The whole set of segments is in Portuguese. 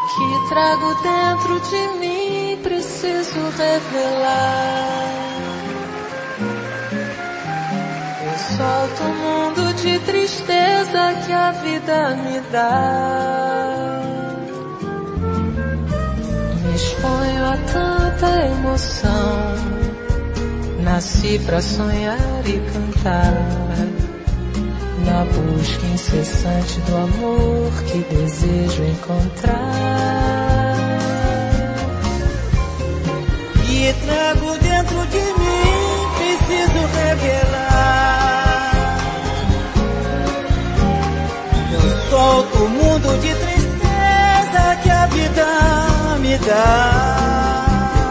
que trago dentro de mim preciso revelar. Eu solto o mundo de tristeza que a vida me dá. Me exponho a tanta emoção, nasci pra sonhar e cantar, na busca incessante do amor que desejo encontrar. E trago dentro de mim, preciso revelar. Eu solto o mundo de tristeza que a vida me dá.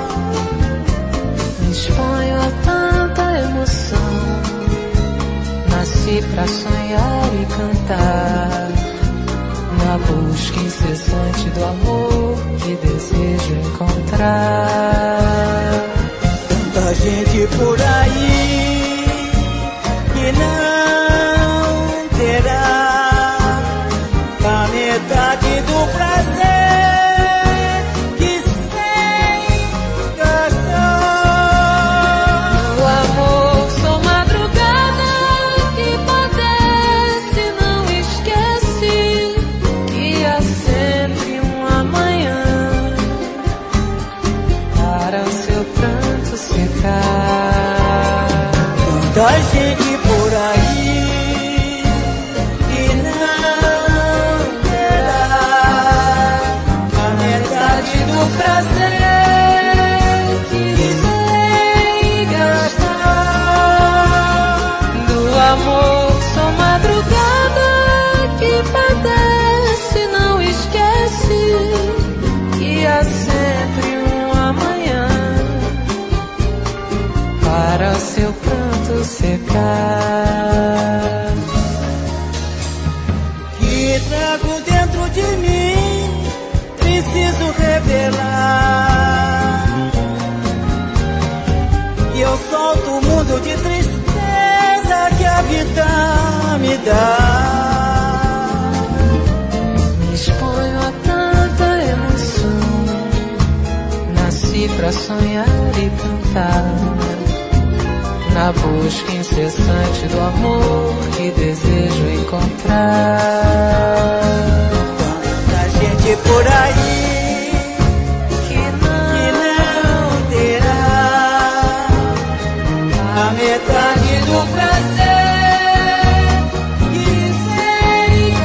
Me exponho a tanta emoção, nasci pra sonhar e cantar, na busca incessante do amor que desejo encontrar. Tanta gente por aí que não terá a metade do prazer que sem gastar. O amor, sou madrugada que padece, não esquece que há sempre um amanhã para o seu pranto secar. Tanta gente por aí que não terá a metade do prazer que sem gastar. Do amor, sou madrugada que padece, não esquece que há sempre um amanhã para o seu pranto secar. Que trago dentro de mim, preciso revelar. E eu solto o mundo de tristeza que a vida me dá. Me exponho a tanta emoção, nasci pra sonhar e cantar, na busca incessante do amor que desejo encontrar. Tanta gente por aí Que não terá a metade do prazer que sem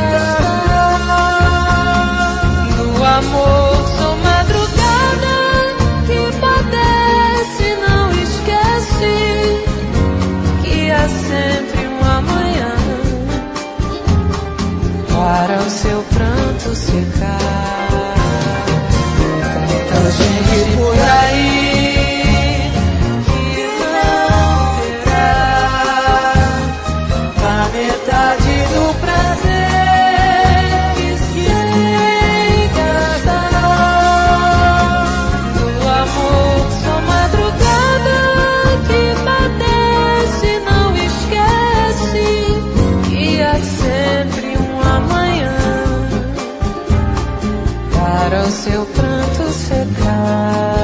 gastar. do amor, sou madrugada que padece, não esquece que há sempre um amanhã para o seu pranto secar. Tanta gente por aí que não terá A metade do prazer que sem gastar. do amor, sou madrugada que padece, não esquece que há sempre um amanhã para o seu pranto secar.